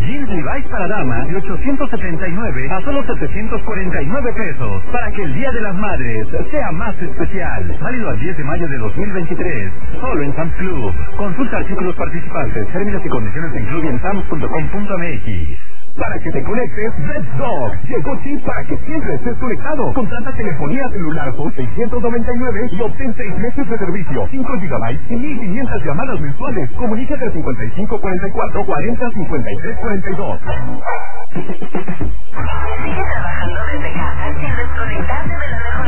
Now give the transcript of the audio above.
Jeans Levi's para dama de 879 a solo 749 pesos. Para que el Día de las Madres sea más especial. Válido al 10 de mayo de 2023. Solo en Sam's Club. Consulta artículos participantes, términos y condiciones en club y en sams.com.mx. Para que te conectes, Red Dog llegó chip para que siempre estés conectado. Contrata telefonía celular por 699 y obtén 6 meses de servicio, 5 GB y 1500 llamadas mensuales. Comunícate al 5544 40 53 42. Sigue trabajando desde casa sin desconectarte de la mejor